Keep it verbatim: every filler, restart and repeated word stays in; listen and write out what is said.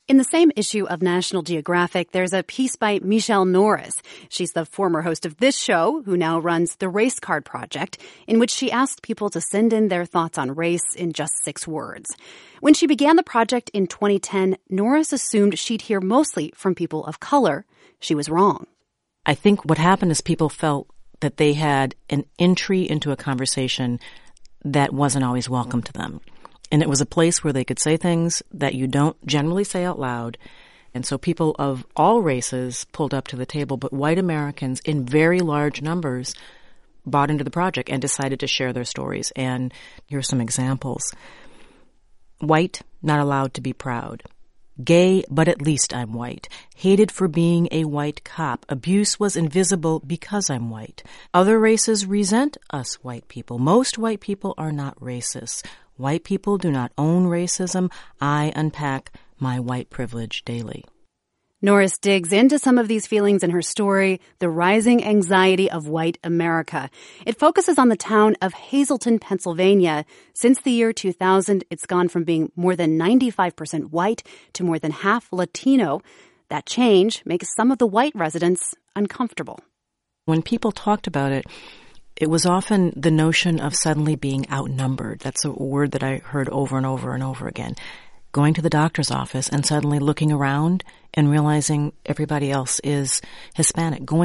In the same issue of National Geographic, there's a piece by Michelle Norris. She's the former host of this show, who now runs the Race Card Project, in which she asked people to send in their thoughts on race in just six words. When she began the project in twenty ten, Norris assumed she'd hear mostly from people of color. She was wrong. I think what happened is people felt that they had an entry into a conversation that wasn't always welcome to them. And it was a place where they could say things that you don't generally say out loud. And so people of all races pulled up to the table, but white Americans in very large numbers bought into the project and decided to share their stories. And here are some examples. White, not allowed to be proud. Gay, but at least I'm white. Hated for being a white cop. Abuse was invisible because I'm white. Other races resent us white people. Most white people are not racist. White people do not own racism. I unpack my white privilege daily. Norris digs into some of these feelings in her story, The Rising Anxiety of White America. It focuses on the town of Hazleton, Pennsylvania. Since the year two thousand, it's gone from being more than ninety-five percent white to more than half Latino. That change makes some of the white residents uncomfortable. When people talked about it, it was often the notion of suddenly being outnumbered. That's a word that I heard over and over and over again. Going to the doctor's office and suddenly looking around and realizing everybody else is Hispanic. Going